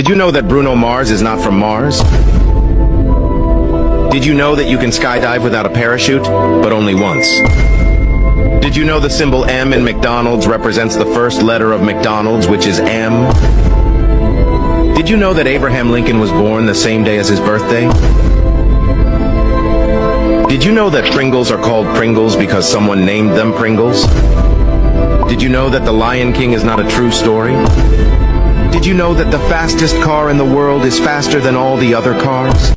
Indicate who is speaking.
Speaker 1: Did you know that Bruno Mars is not from Mars? Did you know that you can skydive without a parachute, but only once? Did you know the symbol M in McDonald's represents the first letter of McDonald's, which is M? Did you know that Abraham Lincoln was born the same day as his birthday? Did you know that Pringles are called Pringles because someone named them Pringles? Did you know that The Lion King is not a true story? Did you know that the fastest car in the world is faster than all the other cars?